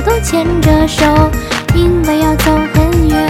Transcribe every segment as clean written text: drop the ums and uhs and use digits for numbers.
都牵着手，因为要走很远。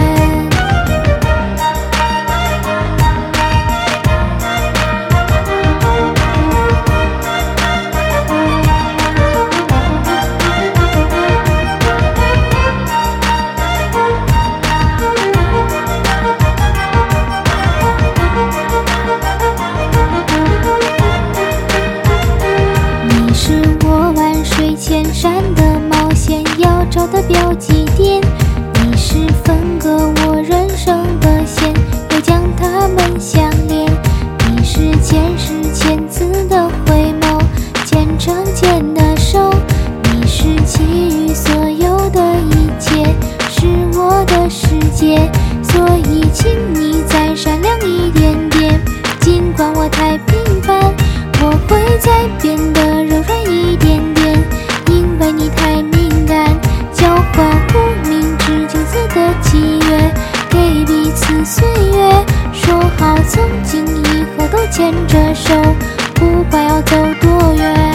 你是我万水千山的冒险要找的标记点，你是分割我人生的线，又将它们相连。你是前世千次的回眸，牵成茧的手。你是其余所有的一切，是我的世界，所以请你再闪亮一点点。尽管我太平凡，我会再变得柔软一点点，因为你太敏感。交换无名指金色的契约，给彼此岁月，说好从今以后都牵着手，不管要走多远。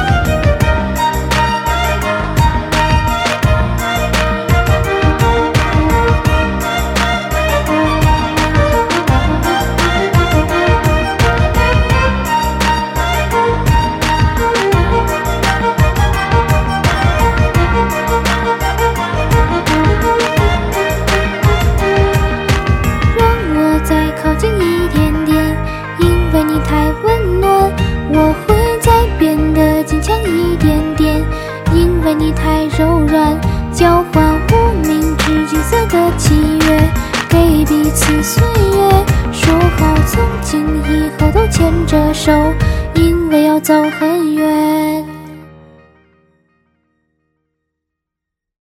靠近一点点，因为你太温暖，我会再变得坚强一点点，因为你太柔软。交换无名指金色的契约，给彼此岁月，说好从今以后都牵着手，因为要走很远。